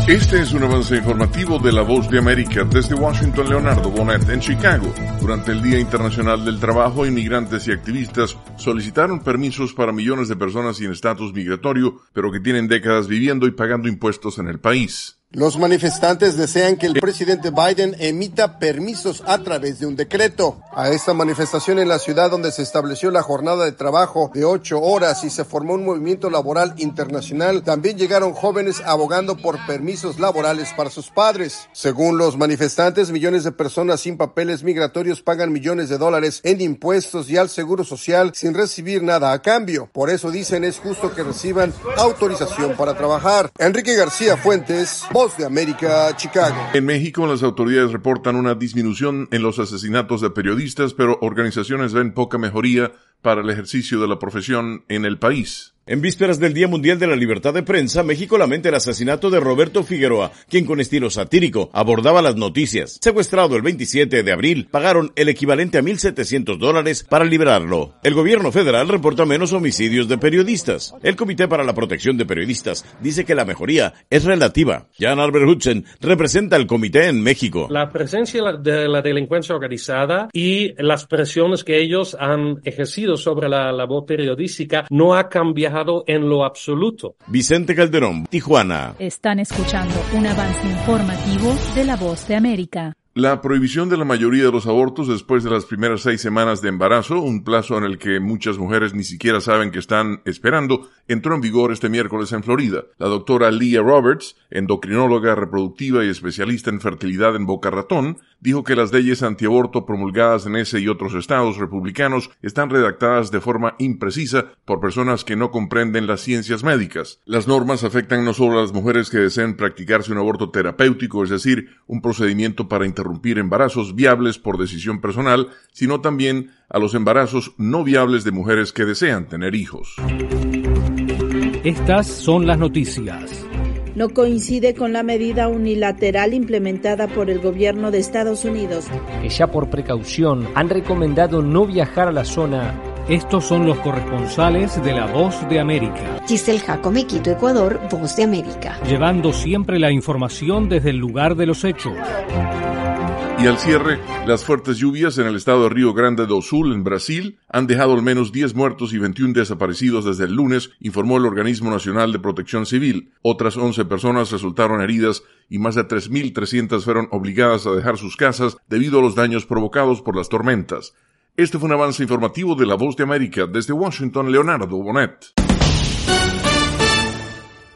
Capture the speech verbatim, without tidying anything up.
Este es un avance informativo de La Voz de América. Desde Washington, Leonardo Bonet. En Chicago, durante el Día Internacional del Trabajo, inmigrantes y activistas solicitaron permisos para millones de personas sin estatus migratorio, pero que tienen décadas viviendo y pagando impuestos en el país. Los manifestantes desean que el presidente Biden emita permisos a través de un decreto. A esta manifestación en la ciudad donde se estableció la jornada de trabajo de ocho horas y se formó un movimiento laboral internacional, también llegaron jóvenes abogando por permisos laborales para sus padres. Según los manifestantes, millones de personas sin papeles migratorios pagan millones de dólares en impuestos y al seguro social sin recibir nada a cambio. Por eso dicen es justo que reciban autorización para trabajar. Enrique García Fuentes, Voz de América, Chicago. En México, las autoridades reportan una disminución en los asesinatos de periodistas, pero organizaciones ven poca mejoría para el ejercicio de la profesión en el país. En vísperas del Día Mundial de la Libertad de Prensa, México lamenta el asesinato de Roberto Figueroa, quien con estilo satírico abordaba las noticias. Secuestrado el veintisiete de abril, pagaron el equivalente a mil setecientos dólares para liberarlo. El gobierno federal reporta menos homicidios de periodistas. El Comité para la Protección de Periodistas dice que la mejoría es relativa. Jan Albert Hudson representa al comité en México. La presencia de la delincuencia organizada y las presiones que ellos han ejercido sobre la labor periodística no ha cambiado en lo absoluto. Vicente Calderón, Tijuana. Están escuchando un avance informativo de La Voz de América. La prohibición de la mayoría de los abortos después de las primeras seis semanas de embarazo, un plazo en el que muchas mujeres ni siquiera saben que están esperando, entró en vigor este miércoles en Florida. La doctora Leah Roberts, endocrinóloga reproductiva y especialista en fertilidad en Boca Ratón, dijo que las leyes antiaborto promulgadas en ese y otros estados republicanos están redactadas de forma imprecisa por personas que no comprenden las ciencias médicas. Las normas afectan no solo a las mujeres que deseen practicarse un aborto terapéutico, es decir, un procedimiento para interrumpir embarazos viables por decisión personal, sino también a los embarazos no viables de mujeres que desean tener hijos. Estas son las noticias. No coincide con la medida unilateral implementada por el gobierno de Estados Unidos, que ya por precaución han recomendado no viajar a la zona. Estos son los corresponsales de La Voz de América. Giselle Jacome, Quito, Ecuador, Voz de América. Llevando siempre la información desde el lugar de los hechos. Y al cierre, las fuertes lluvias en el estado de Rio Grande do Sul, en Brasil, han dejado al menos diez muertos y veintiún desaparecidos desde el lunes, informó el Organismo Nacional de Protección Civil. Otras once personas resultaron heridas y más de tres mil trescientas fueron obligadas a dejar sus casas debido a los daños provocados por las tormentas. Este fue un avance informativo de La Voz de América. Desde Washington, Leonardo Bonet.